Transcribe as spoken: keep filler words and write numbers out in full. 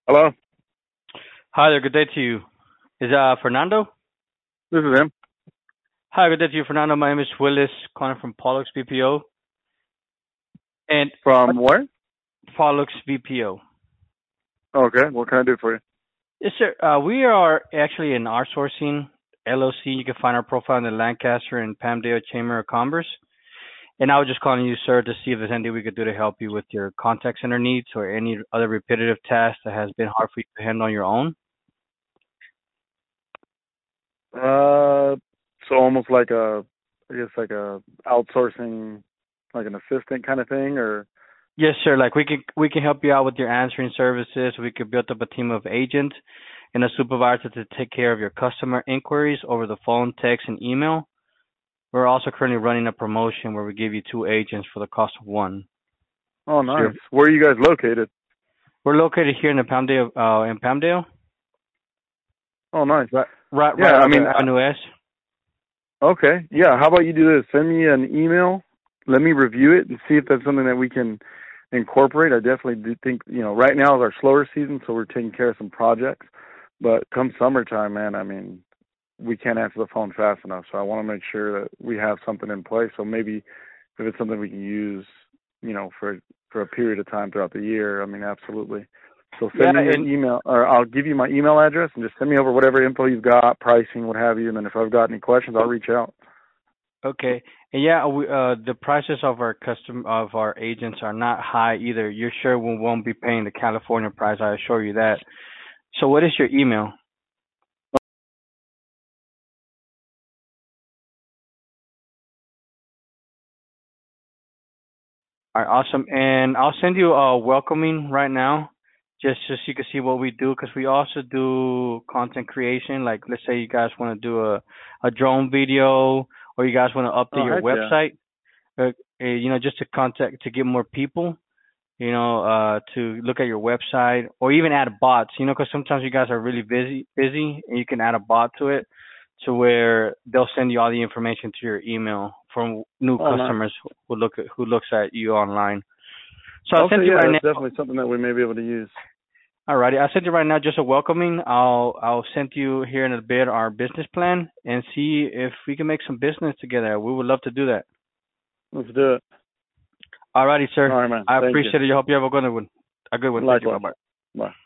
Hello, Hi there. Good day to you. Is uh Fernando? this is him. Hi, good day to you, Fernando. My name is Willis, calling from Pollux B P O and From where? Pollux B P O. Okay, what can I do for you? Yes, sir. Uh, we are actually an outsourcing L L C. You can find our profile in the Lancaster and Palmdale Chamber of Commerce. And I was just calling you, sir, to see if there's anything we could do to help you with your contact center needs or any other repetitive tasks that has been hard for you to handle on your own. Uh, so almost like a, I guess like a outsourcing, like an assistant kind of thing, or Yes, sir. Like we can we can help you out with your answering services. We could build up a team of agents and a supervisor to take care of your customer inquiries over the phone, text, and email. We're also currently running a promotion where we give you two agents for the cost of one. oh, So you're, nice. Where are you guys located? we're located here in the Palmdale, uh, in Palmdale, Oh, nice. right, right, Yeah, right I off of mean, Avenue S. uh, okay, yeah. How about you do this? Send me an email. Let me review it and see if that's something that we can incorporate. I definitely do think, you know, right now is our slower season, so we're taking care of some projects. But come summertime, man, I mean, we can't answer the phone fast enough. So I want to make sure that we have something in place. So maybe if it's something we can use, you know, for for a period of time throughout the year, I mean, absolutely. So Yeah, send me your and email, or I'll give you my email address, and just send me over whatever info you've got, pricing, what have you. And then if I've got any questions, I'll reach out. okay, and yeah, we, uh, the prices of our custom of our agents are not high either. You're sure we won't be paying the California price. I assure you that. So, what is your email? All right, awesome. And I'll send you a welcoming right now, just just so you can see what we do, because we also do content creation. Like, let's say you guys want to do a a drone video, or you guys want to update Oh, your heck yeah. website, uh, uh, you know, just to contact to get more people, you know, uh, to look at your website, or even add bots, you know, because sometimes you guys are really busy busy, and you can add a bot to it, to where they'll send you all the information to your email from new Oh, nice. customers who look at who looks at you online. So I'll Okay, send you yeah, right that's now. definitely something that we may be able to use. Alrighty, I'll send you right now just a welcoming. I'll I'll send you here in a bit our business plan and see if we can make some business together. We would love to do that. Let's do it. Alrighty, All sir. right, man. I Thank you. appreciate it. I hope you have a good one. A good one. Thank you. Bye Likewise. bye. Bye.